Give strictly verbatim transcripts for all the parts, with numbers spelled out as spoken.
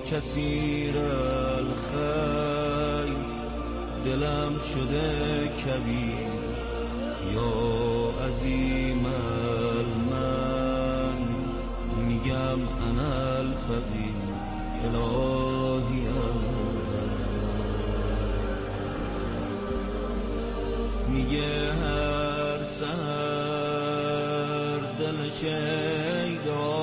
کثیر الخیر دلم شده کبیر یا عظیم المن میگم انا الفقیر الهی میگه هر سر دل شیدا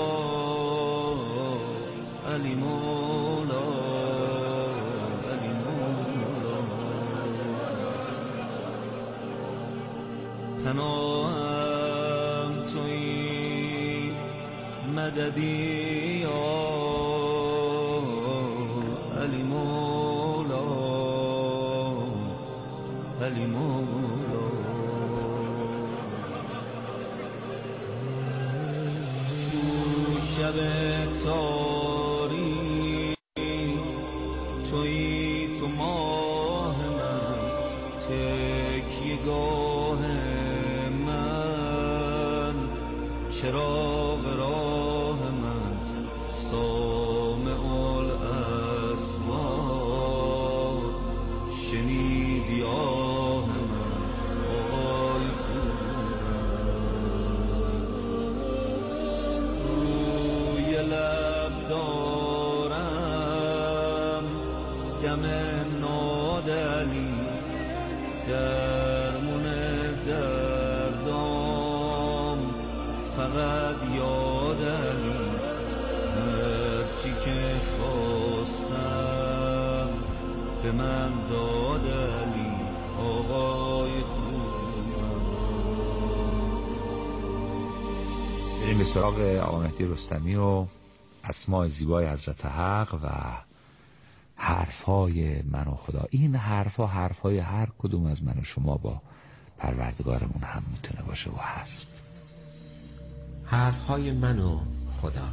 علی مولا علی مولا پناهم توی مددی یا علی مولا علی مولا تو شب تاریک توی تو ماه من تکیه‌گاه من چراغ راه من سامع الاسماء شنیدی آه من آی روی لب دارم دم نادلی درمون دردام فقط یادلی هرچی که خواستم به من دادلی آقای خوبم. بریم به سراغ آقا مهدی رستمی و اسماء زیبای حضرت حق و حرفهای من و خدا. این حرفها حرفهای هر کدوم از من و شما با پروردگارمون هم میتونه باشه و هست. حرفهای من و خدا.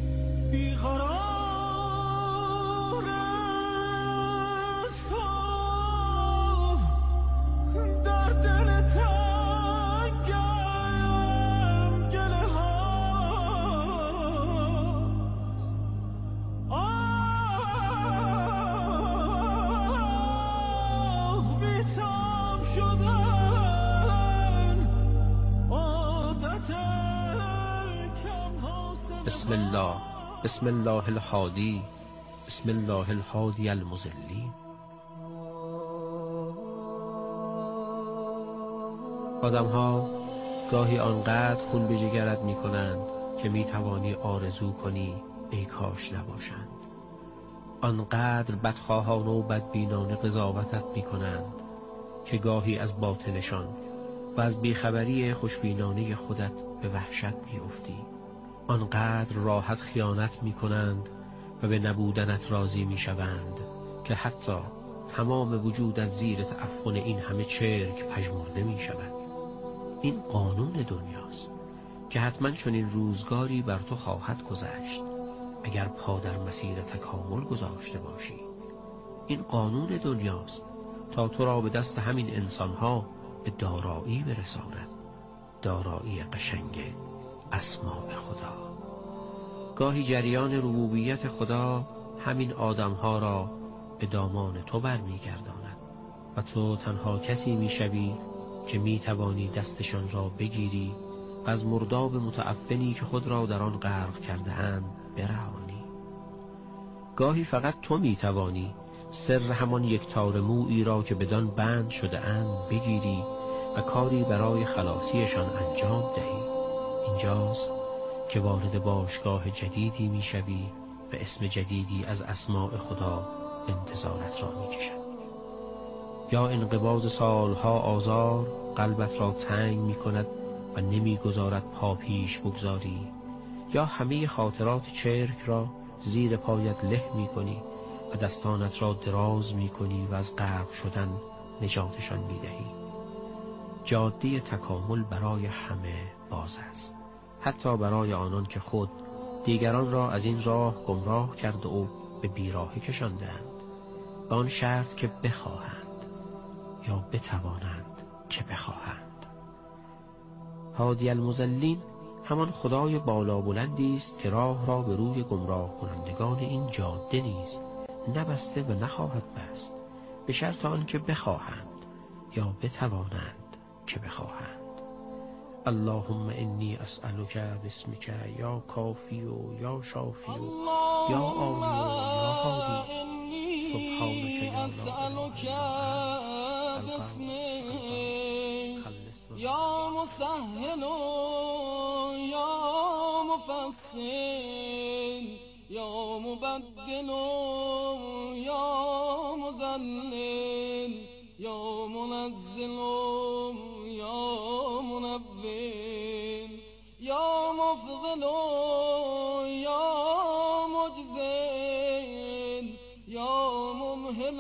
بسم الله بسم الله الهادی بسم الله الهادی المضلی. آدم ها گاهی آنقدر خون به جگرت می کنند که می توانی آرزو کنی ای کاش نباشند. آنقدر بدخواهانه و بدبینانه قضاوتت می کنند که گاهی از باطنشان و از بیخبری خوشبینانه خودت به وحشت می افتی. آنقدر راحت خیانت می کنند و به نبودنت راضی می شوند که حتی تمام وجود از زیر تعفن این همه چرک پژمرده می شود. این قانون دنیاست که حتما چنین روزگاری بر تو خواهد گذشت اگر پا در مسیر تکامل گذاشته باشی. این قانون دنیاست تا تو را به دست همین انسانها به دارایی برساند، دارایی قشنگ اسماء خدا. گاهی جریان ربوبیت خدا همین آدمها را به دامان تو برمیگرداند و تو تنها کسی میشوی که میتوانی دستشان را بگیری و از مرداب متعفنی که خود را در آن غرق کرده اند برهانی. گاهی فقط تو میتوانی سر همان یک تار مویی را که بدان بند شده اند بگیری و کاری برای خلاصیشان انجام دهی. اینجاست که وارد باشگاه جدیدی میشوی و اسم جدیدی از اسماء خدا انتظارت را میکشد. یا انقباض سالها آزار قلبت را تنگ میکند و نمیگذارد پا پیش بگذاری، یا همه خاطرات چرک را زیر پایت له میکنی و دستانت را دراز میکنی و از غرق شدن نجاتشان میدهی. جاده تکامل برای همه باز است، حتی برای آنان که خود دیگران را از این راه گمراه کرده و به بیراهه کشاندند، به آن شرط که بخواهند یا بتوانند که بخواهند. هادی المضلین همان خدای بالا بلندی است که راه را به روی گمراه کنندگان این جاده نیز نبسته و نخواهد بست، به شرط آنکه بخواهند یا بتوانند که بخواهند. اللهم انی اسألک باسمک یا کافی و یا شافی و یا عالی و یا هادی، سبحانک یا لا اله الا انت القدوس القدوس یا مسهل یا مفصل یا مبدل یا مذلل یا منزل یا منول یا مفضل یا مجزل یا ممهل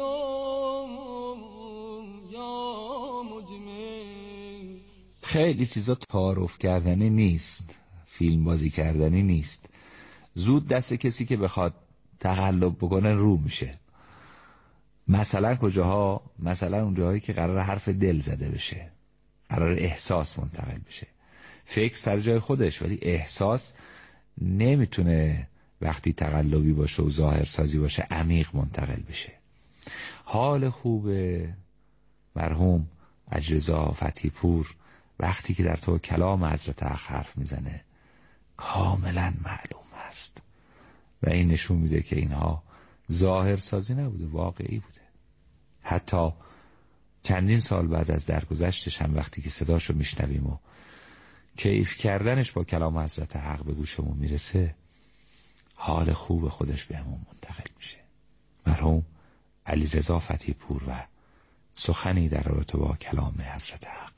یا مجمل. خیلی چیزا تعارف کردنی نیست، فیلم بازی کردنی نیست. زود دست کسی که بخواد تقلب بکنه رو میشه. مثلا کجاها؟ مثلا اون جاهایی که قرار حرف دل زده بشه، قرار احساس منتقل بشه. فکر سر جای خودش، ولی احساس نمیتونه وقتی تقلبی باشه و ظاهر سازی باشه عمیق منتقل بشه. حال خوب مرحوم اجرضا فتحی پور وقتی که در تو کلام حضرت حق حرف میزنه کاملا معلوم است و این نشون میده که اینها ظاهر سازی نبوده، واقعی بوده. حتی چندین سال بعد از درگذشتش هم وقتی که صداشو میشنویم و کیف کردنش با کلام حضرت حق به گوشمون میرسه، حال خوب خودش بهمون منتقل میشه. مرحوم علیرضا فتحی پور و سخنی در رابطه با کلام حضرت حق.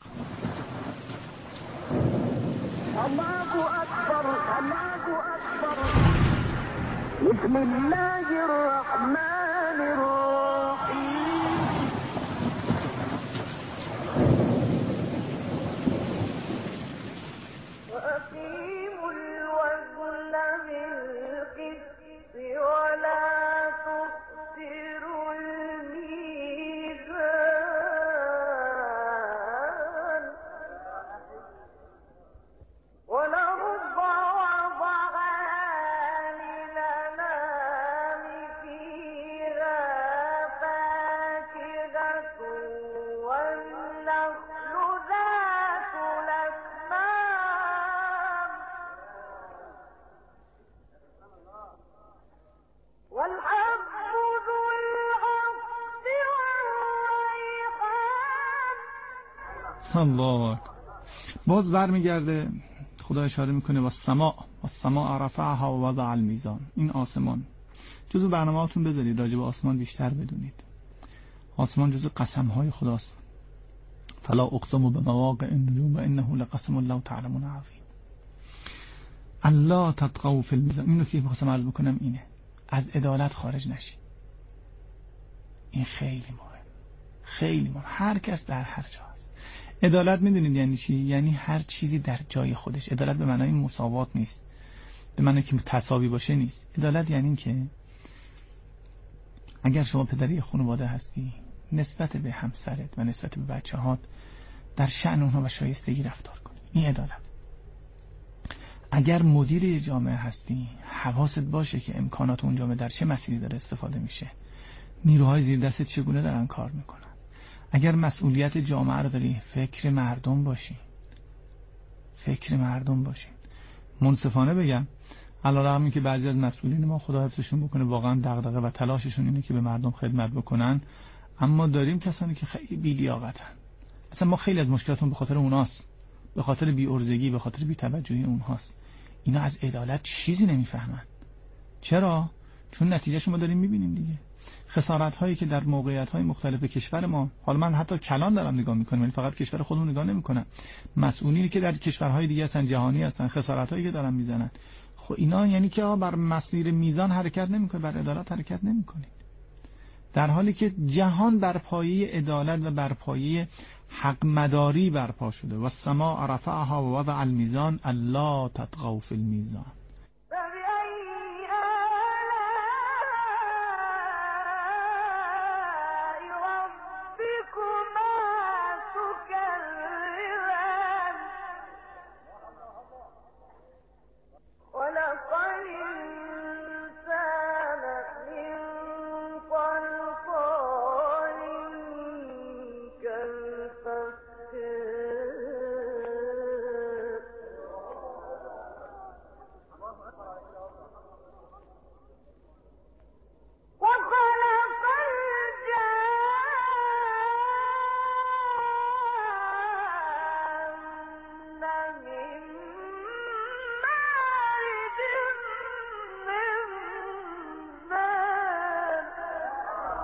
الله اکبر، الله اکبر. بسم الله الرحمن الرحیم. وأقيموا الوزن بالقسط ولا تخسروا الميزان ونرفع وضعها للأنام فيها فاكهة والنخل ذات الأكمام والحب ذو العصف والريحان. الله اکبر. باز برمیگرده خدا اشاره میکنه و السماء و السماء رفعها و وضع المیزان. این آسمان جزو برنامه‌هاتون بذارید راجع به آسمان بیشتر بدونید. آسمان جزو قسم‌های خداست. فلا اقسم بمواقع النجوم و انه لقسم لو تعلمون عظیم. الله تطغوا فی المیزان. اینو که می‌خواستم عرض بکنم اینه، از عدالت خارج نشی. این خیلی مهم، خیلی مهم. هر کس در هر جا است. عدالت میدونید یعنی چی؟ یعنی هر چیزی در جای خودش. عدالت به معنای مساوات نیست، به معنای که تساوی باشه نیست. عدالت یعنی این که اگر شما پدری خانواده هستی، نسبت به همسرت و نسبت به بچه‌هات در شأن اونها و شایستگی رفتار کنی. این عدالت. اگر مدیر یه جامعه هستی، حواست باشه که امکانات اون جامعه در چه مسیری داره استفاده میشه، نیروهای زیر دستت چگونه دارن کار میکنن. اگر مسئولیت جامعه رو داری، فکر مردم باشی، فکر مردم باشی. منصفانه بگم علیرغم اینکه بعضی از مسئولین ما خدا حفظشون بکنه واقعا دغدغه و تلاششون اینه که به مردم خدمت بکنن، اما داریم کسانی که خیلی بی‌لیاقتن. اصلا ما خیلی از مشکلاتون به خاطر اوناست، به خاطر بی‌عرضگی، به خاطر بی‌توجهی اونهاست. اینا از عدالت چیزی نمیفهمن. چرا؟ چون نتیجهشو ما داریم میبینیم دیگه. خسارت هایی که در موقعیت های مختلف کشور ما، حالا من حتی کلان دارم نگاه میکنم، ولی فقط کشور خودمون نگاه نمیکنم، مسئولینی که در کشورهای دیگه هستن، جهانی هستن، خسارت هایی که دارن میزنن، خب اینا یعنی که بر مسیر میزان حرکت نمیکنه، بر عدالت حرکت نمیکنید، در حالی که جهان بر پایه عدالت و بر پایه حق مداری برپا شده. و السماء رفعها و وضع المیزان الا تطغوا فی المیزان.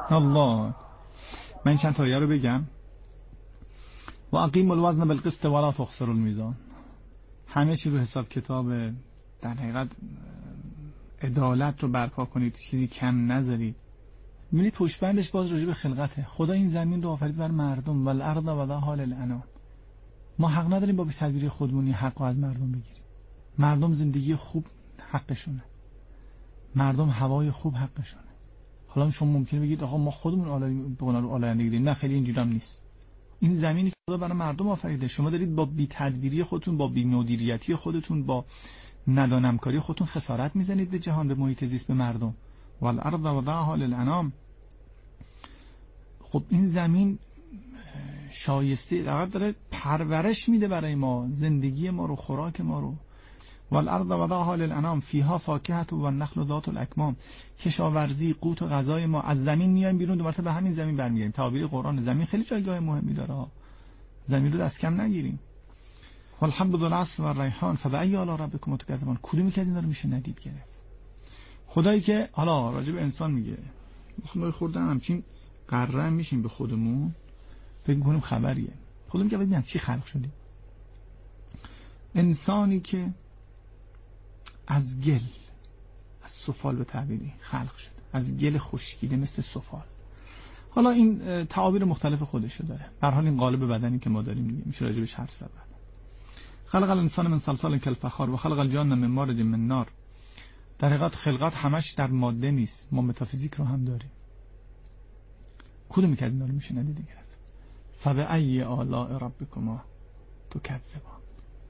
الله. من چند تا آیه رو بگم. و اقیم الوزن بالقسط ولا تخسروا المیزان. همه چی رو حساب کتاب، در حقیقت عدالت رو برپا کنید، چیزی کم نذارید. می‌بینید پشتبندش باز راجع به خلقته. خدا این زمین رو آفرید بر مردم، والارض وضعها للانام. ما حق نداریم با بی‌تدبیری خودمون حق رو از مردم بگیریم. مردم زندگی خوب حقشونه، مردم هوای خوب حقشونه. حالا شما ممکنه بگید آقا ما خودمون آلاینده گیریم. نه، خیلی اینجوری هم نیست. این زمینی که خدا برای مردم آفریده، شما دارید با بی‌تدبیری خودتون، با بی‌مدیریتی خودتون، با ندانمکاری خودتون خسارت میزنید به جهان، به محیط زیست، به مردم. والارض وضعها للانام. خب این زمین شایسته داره پرورش میده برای ما، زندگی ما رو، خوراک ما رو. والارض وضعها للانام فیها فاکهة و النخل ذات الاکمام. کشاورزی، قوت و غذای ما. از زمین میایم بیرون، دوباره به همین زمین برمیگردیم. تعابیر قرآن زمین خیلی جایگاه مهمی داره، زمین رو دست کم نگیریم. والحب ذو العصف والریحان فبأی آلاء ربکما تکذبان. کدومی که از اینا رو میشه ندید گرفت؟ خدایی که حالا راجع به انسان میگه، ما خورده همچین قرره میشیم به خودمون، فکر میکنیم خبریه. خدا میگه ببین چی خلق شدی. انسانی که از گل، از سفال به تعبیری خلق شد، از گل خشکیده مثل سفال. حالا این تعابیر مختلف خودشو داره. به هر حال این قالب بدنی که ما داریم میگه میشه راجع بهش حرف زد. خلق الانسان من صلصال کالفخار و خلق الجان من مارج من نار. در حقیقت خلقت همش در ماده نیست، ما متافیزیک رو هم داریم. کدومی که از اینا رو میشه ندیده گرفت؟ فبأی آلاء ربکما تکذبان.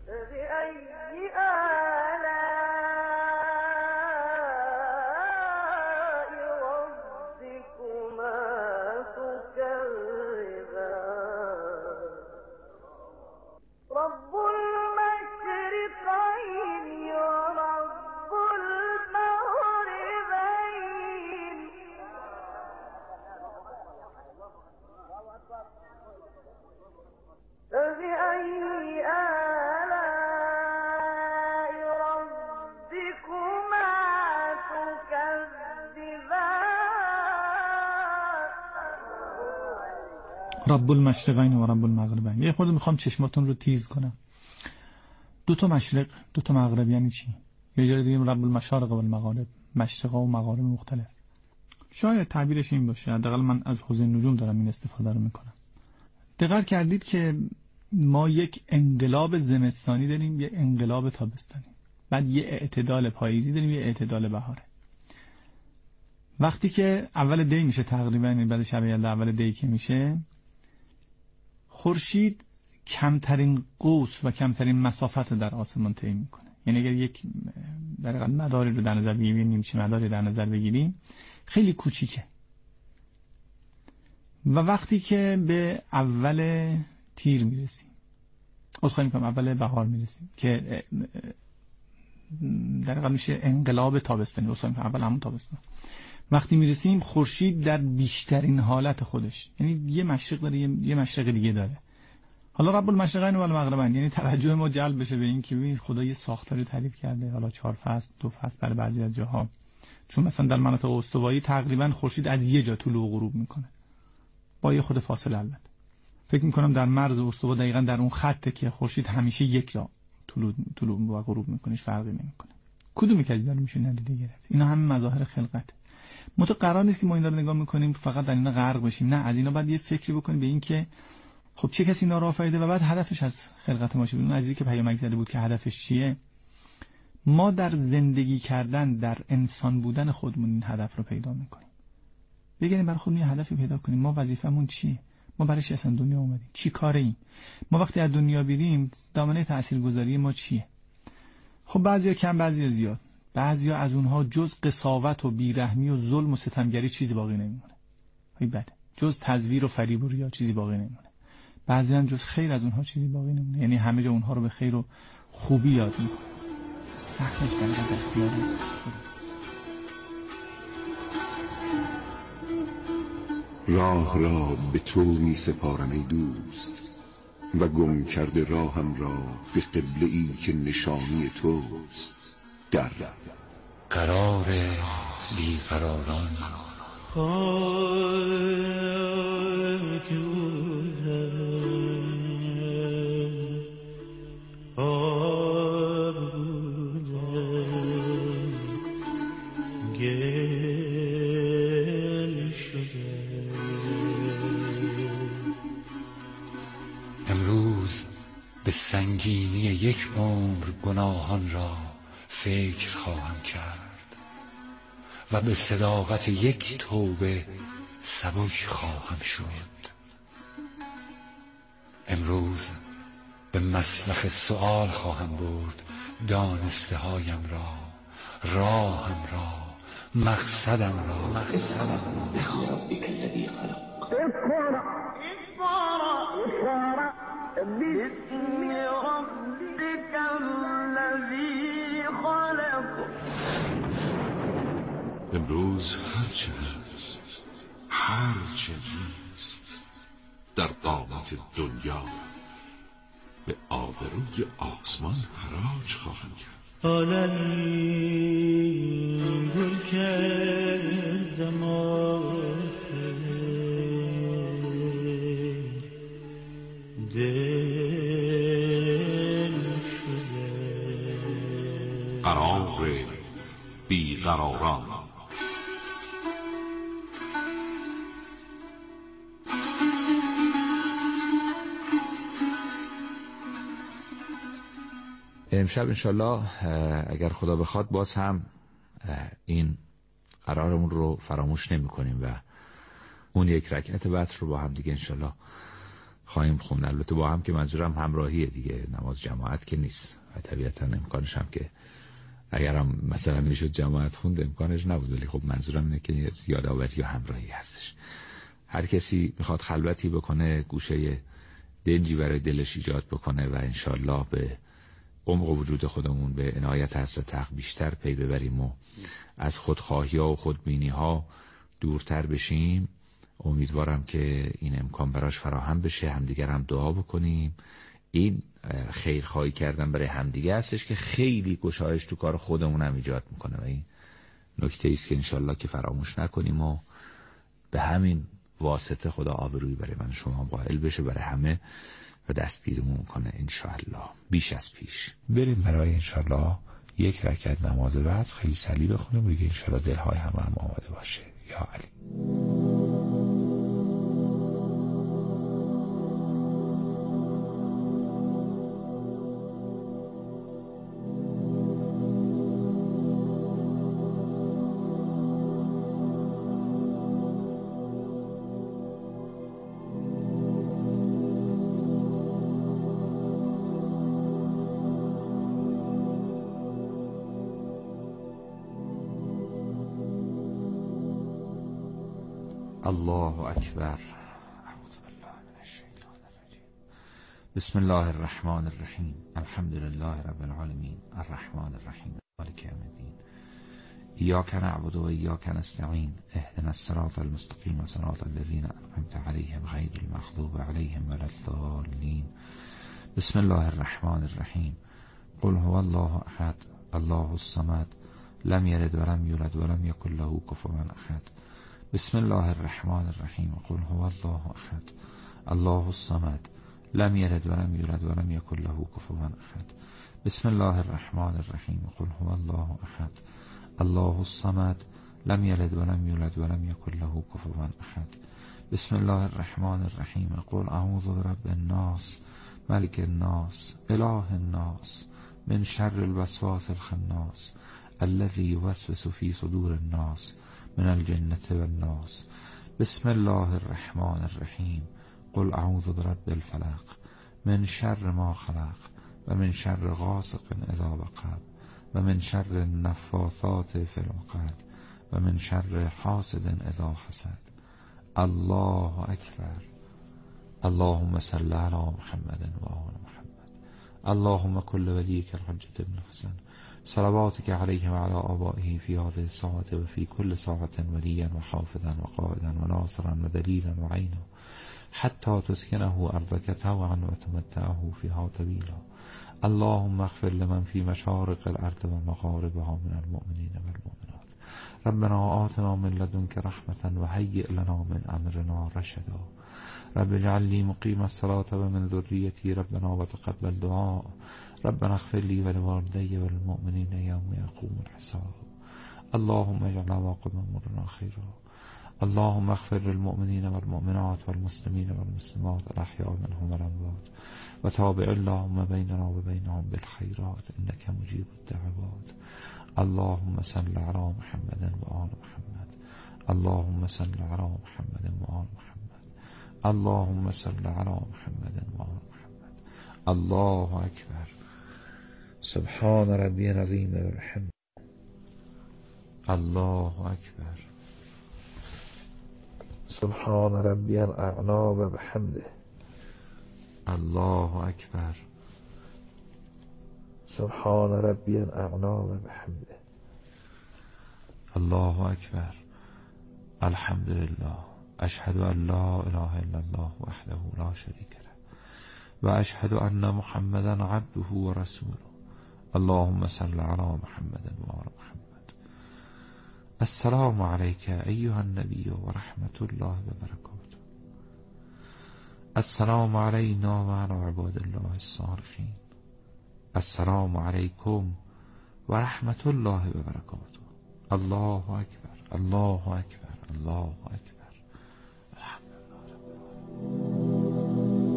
رب المشرقین و رب المغربین. یه خورده میخوام چشماتون رو تیز کنم. دو تا مشرق، دو تا مغرب یعنی چی؟ یه جوری دیگه رب المشارق و المغارب، مشرق و مغارب مختلف. شاید تعبیرش این باشه، حداقل من از حوزه نجوم دارم این استفاده رو میکنم. دقت کردید که ما یک انقلاب زمستانی داریم، یه انقلاب تابستانی، بعد یه اعتدال پاییزی داریم، یه اعتدال بهاره. وقتی که اول دی میشه تقریبا، بعد شب یلدا اول دی که میشه، خورشید کمترین قوس و کمترین مسافت رو در آسمان طی میکنه. یعنی اگر یک در حقیقت مداری رو در نظر بگیریم، نیمچه مداری در نظر بگیریم، خیلی کوچیکه. و وقتی که به اول تیر میرسیم، اصلا میگم اول بهار میرسیم که در حقیقت میشه انقلاب تابستانی، اصلا میگم اول همون تابستان. وقتی میرسیم خورشید در بیشترین حالت خودش، یعنی یه مشرق داره یه مشرق دیگه داره. حالا رب المشرقین و المغربین، یعنی توجه ما جلب بشه به این که ببین خدا یه ساختاری تعریف کرده، حالا چهار فصل، دو فصل برای بعضی از جاها. چون مثلا در مناطق استوایی تقریبا خورشید از یه جا طلوع و غروب میکنه، با یه خود فاصله. البته فکر میکنم در مرز استوا دقیقاً در اون خطه که خورشید همیشه یک جا طلوع طلوع و غروب میکنه، فرقی نمیکنه. کدومی که از اینا رو میشه ندیده گرفت؟ اینا همه مظاهر خلقت. متو قرار نیست که ما اینا رو نگاه میکنیم فقط در اینا غرق بشیم. نه، از اینا باید یه فکری بکنیم به این که خب چه کسی اینا رو آفریده و بعد هدفش از خلقت ما چیه. اون عزیزی که پیامک زده بود که هدفش چیه، ما در زندگی کردن، در انسان بودن خودمون این هدف رو پیدا میکنیم. بگیم برای خودمون یه هدفی پیدا کنیم. ما وظیفمون چیه؟ ما برای چی اصلا دنیا اومدیم؟ چی کاره ایم؟ ما وقتی از دنیا بریم دامنه تاثیرگذاری ما چیه؟ خب بعضیا کم، بعضیا زیاد. بعضیا از اونها جز قساوت و بیرحمی و ظلم و ستمگری چیزی باقی نمیمونه. خیلی بده. جز تزویر و فریب و ریا چیزی باقی نمیمونه. بعضی هم جز خیر از اونها چیزی باقی نمیمونه. یعنی همه جا اونها رو به خیر و خوبی یاد میکنه. سخنش در اختیار راه را به تو می سپارم ای دوست و گم کرده راهم را به قبله ای که نشانی توست. در قرار بیقراران خاک بودم آب بودم گل شدم. امروز به سنگینی یک عمر گناهان را فکر خواهم کرد و به صداقت یک توبه سبک خواهم شد. امروز به مسلخ سؤال خواهم برد دانسته هایم را، راهم را، مقصدم را مقصدم را. بسم ربك الذي خلق. امروز هرچه هست هرچه نیست در قامت دنیا به آبروی آسمان حراج خواهم کرد. عالمی گل کردم آخر دل شده قرار بیقراران. امشب انشالله اگر خدا بخواد باز هم این قرارمون رو فراموش نمی کنیم و اون یک رکعت بعد رو با هم دیگه انشالله خواهیم خوند. البته با هم که منظورم همراهیه دیگه، نماز جماعت که نیست و طبیعتا امکانش هم که اگر هم مثلا میشد جماعت خوند امکانش نبود، ولی خب منظورم اینه که یادآوری یا همراهی هستش. هر کسی میخواد خلوتی بکنه، گوشه دنجی برای دلش ایجاد بکنه و انشالله به عمق وجود خودمون، به عنایت حضرت حق بیشتر پی ببریم و از خودخواهی ها و خودبینی ها دورتر بشیم. امیدوارم که این امکان براش فراهم بشه، همدیگر هم دعا بکنیم. این خیرخواهی کردن برای همدیگه هستش که خیلی گشایش تو کار خودمون هم ایجاد میکنه و این نکته ایست که انشالله که فراموش نکنیم و به همین واسطه خدا آبرویی برای من شما قائل بشه، برای همه و دستگیرمون کنه انشالله بیش از پیش. بریم برای انشالله یک رکعت نماز بعد خیلی سلی بخونیم دیگه، انشالله دلهای همه هم آماده باشه. یا علی. الله اکبر. اعوذ بالله من الشیطان الرجیم. بسم الله الرحمن الرحیم. الحمد لله رب العالمین الرحمن الرحیم مالک یوم الدین. ایاک نعبد و ایاک نستعین اهدنا الصراط المستقیم صراط الذین انعمت علیهم غیر المغضوب علیهم ولا الضالین. بسم الله الرحمن الرحیم. قل هو الله احد الله الصمد لم یلد ولم یولد ولم یکن له کفوا احد. بسم الله الرحمن الرحیم. قل هو الله احد الله الصمد لم یلد ولم یولد ولم یکن له کفوا احد. بسم الله الرحمن الرحیم. قل هو الله احد الله الصمد لم یلد ولم یولد ولم یکن له کفوا احد. بسم الله الرحمن الرحیم. قل اعوذ برب الناس ملک الناس اله الناس من شر الوسواس الخناس الذي يوسوس في صدور الناس من الجنة والناس. بسم الله الرحمن الرحیم. قل اعوذ برب الفلق من شر ما خلق و من شر غاسق اذا وقب و من شر النفاثات في العقد و من شر حاسد اذا حسد. الله اکبر. اللهم صل على محمد و آل محمد. اللهم كل وليك الحجة بن الحسن صلواتك عليه وعلى آبائه في هذه الساعة وفي كل ساعة وليا وحافظا وقائدا وناصرا ودليلا وعينا حتى تسكنه أرضك طوعا وتمتعه فيها طويلا. اللهم اغفر لمن في مشارق الأرض ومغاربها من المؤمنين والمؤمنات ربنا آتنا من لدنك رحمة وهيئ لنا من أمرنا رشدا رب اجعل لي مقيم الصلاة ومن ذريتي ربنا وتقبل دعاء ربنا اغفر لي ولوالدي وللمؤمنين يوم يقوم الحساب اللهم اجعل عواقب أمورنا خيرا اللهم اغفر للمؤمنين والمؤمنات والمسلمين والمسلمات الأحياء منهم والأموات وتابع اللهم بيننا وبينهم بالخيرات إنك مجيب الدعوات اللهم صل على محمد وآل محمد اللهم صل على محمد وآل محمد اللهم صل على محمد وآل محمد الله أكبر سبحان ربي العظيم وبحمده الله أكبر سبحان ربي الأعلى وبحمده الله أكبر سبحان ربي الأعلى وبحمده الله أكبر الحمد لله أشهد أن لا إله إلا الله وحده لا شريك له وأشهد أن محمدا عبده ورسوله اللهم صل على محمد وآل محمد السلام عليك أيها النبي ورحمة الله وبركاته السلام علينا وعلى عباد الله الصالحين السلام عليكم ورحمة الله وبركاته الله أكبر الله أكبر الله أكبر الحمد لله رب العالمين.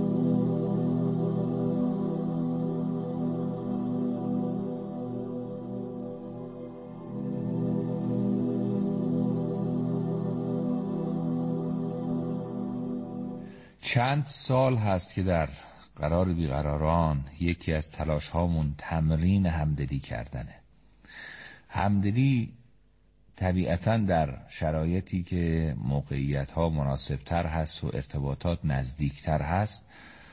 چند سال هست که در قرار بیقراران یکی از تلاش هامون تمرین همدلی کردنه. همدلی طبیعتاً در شرایطی که موقعیت ها مناسب تر هست و ارتباطات نزدیک تر هست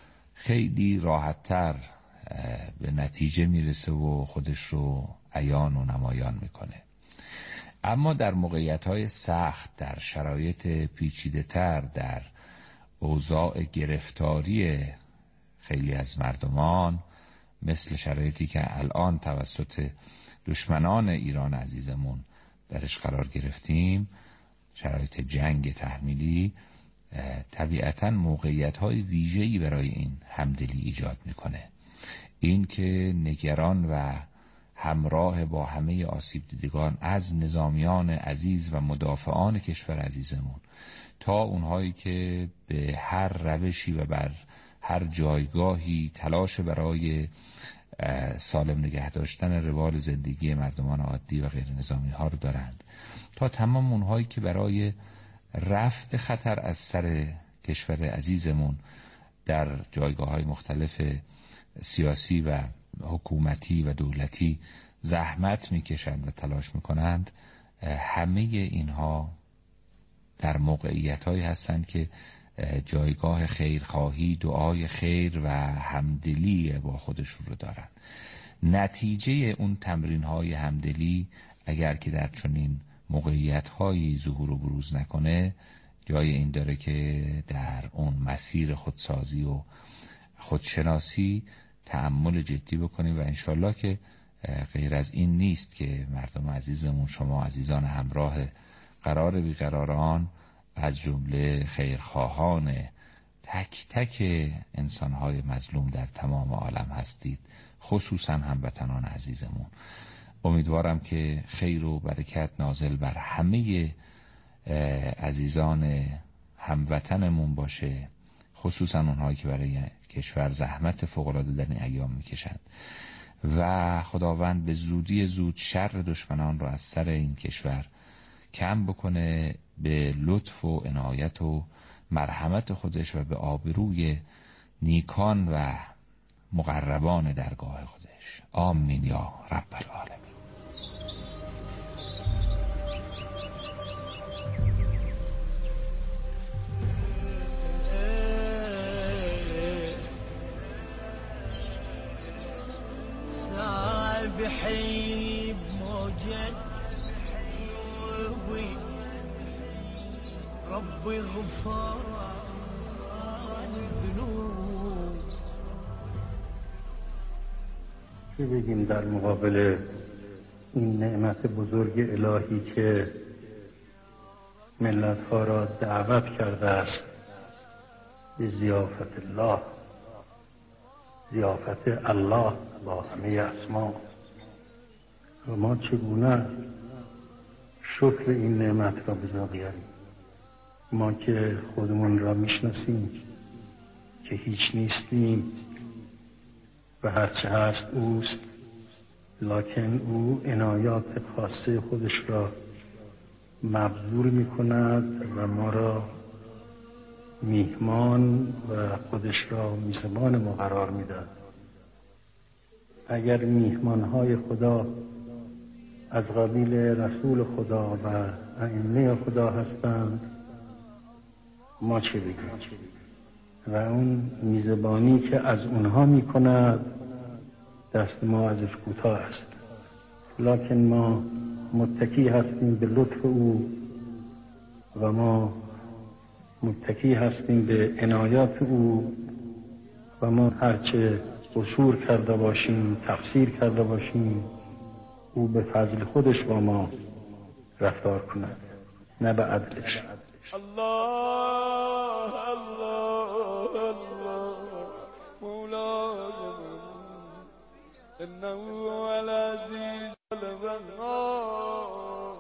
خیلی راحت تر به نتیجه میرسه و خودش رو عیان و نمایان میکنه. اما در موقعیت های سخت، در شرایط پیچیده تر، در اوضاع گرفتاری خیلی از مردمان مثل شرایطی که الان توسط دشمنان ایران عزیزمون درش قرار گرفتیم، شرایط جنگ تحمیلی، طبیعتاً موقعیت‌های ویژه‌ای برای این همدلی ایجاد میکنه. این که نگران و همراه با همه آسیب دیدگان از نظامیان عزیز و مدافعان کشور عزیزمون تا اونهایی که به هر روشی و بر هر جایگاهی تلاش برای سالم نگه داشتن روال زندگی مردمان عادی و غیر نظامی ها رو دارند، تا تمام اونهایی که برای رفع خطر از سر کشور عزیزمون در جایگاه های مختلف سیاسی و حکومتی و دولتی زحمت میکشند و تلاش میکنند، همه اینها در موقعیت هایی هستند که جایگاه خیرخواهی، دعای خیر و همدلی با خودشون رو دارن. نتیجه اون تمرین های همدلی اگر که در چنین موقعیت هایی ظهور و بروز نکنه، جای این داره که در اون مسیر خودسازی و خودشناسی تأمل جدی بکنیم و انشالله که غیر از این نیست که مردم عزیزمون، شما عزیزان همراه قرار بیقراران، از جمله خیرخواهان تک تک انسانهای مظلوم در تمام عالم هستید، خصوصا هموطنان عزیزمون. امیدوارم که خیر و برکت نازل بر همه عزیزان هموطنمون باشه، خصوصا اونهایی که برای کشور زحمت فوق‌العاده در این ایام میکشند و خداوند به زودی زود شر دشمنان رو از سر این کشور کم بکنه به لطف و عنایت و مرحمت خودش و به آبروی نیکان و مقربان درگاه خودش. آمین یا رب العالمین. بحيب موجد ربي غفران الذنوب. چه بگیم در مقابل این نعمت بزرگ الهی که ملت ها را دعوت کرده است به ضیافت الله، ضیافت الله با همه اسما، و ما چگونه شکر این نعمت را به جا بیاریم؟ ما که خودمون را میشناسیم که هیچ نیستیم و هرچه هست اوست، لکن او عنایات خاصه خودش را مبذول می کند و ما را میهمان و خودش را میزبان ما قرار می دهد. اگر میهمانهای خدا از قبیل رسول خدا و ائمه خدا هستند، ما چه بگیم؟ و اون میزبانی که از اونها می کند دست ما ازش کوتاه است، لکن ما متکی هستیم به لطف او و ما متکی هستیم به عنایات او و ما هرچه قصور کرده باشیم، تقصیر کرده باشیم، او به فضل خودش با ما رفتار کند، نه به عدلش. الله الله الله مولاي انه هو العزيز الغفار.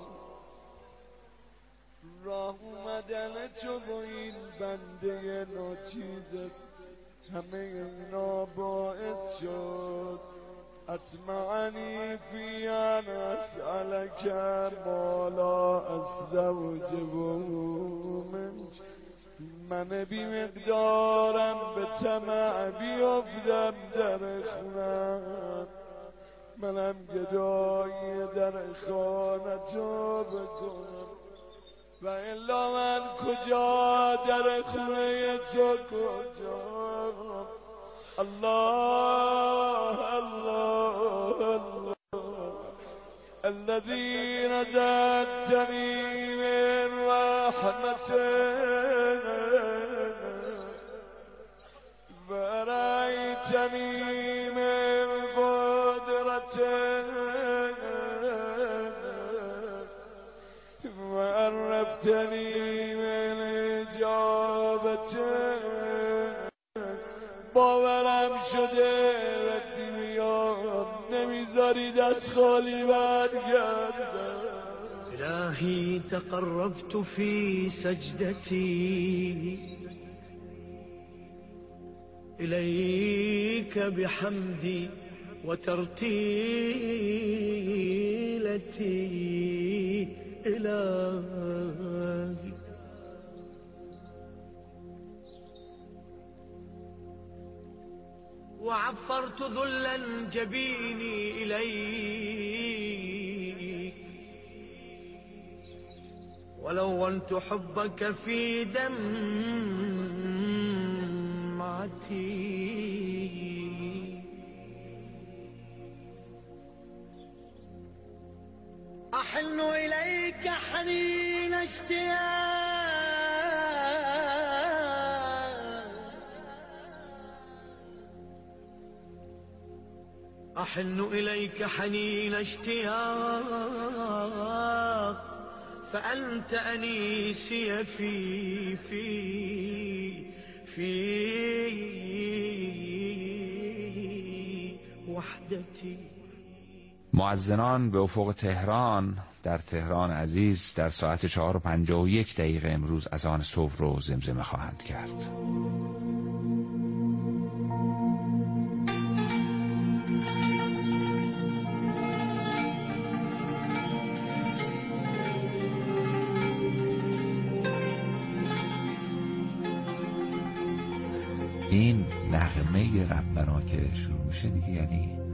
راه اومدن تو با این بنده ناچیزت همه اینا باعث شد اطمعنی فی ان اسألک ما لا استوجب منک. من بی مقدارم به طمع بیافتم در خونم، منم گدای در خانتو بکنم و الا من کجا در خونه تو کجا. الله الله الله الذي رزقتني من رحمتك ورأيتني من قدرتك وعرفتني من إجابتك. باورم شده ردی میاد نمیذاری دست خالی برگردم. إلهي تقربت في سجدتي إليك بحمدي وترتيلتي إلهي. وعفرت ذلا جبيني إليك ولونت حبك في دمعتي. أحن إليك حنين اشتياق، أحن إليك حنين اشتياق، فأنت أنيسي في في في وحدتي. مؤذنان به افق تهران، در تهران عزیز، در ساعت چهار و پنجاه و یک دقیقه امروز اذان صبح رو زمزمه خواهند کرد. این نغمه ربنا که شروع میشه دیگه، یعنی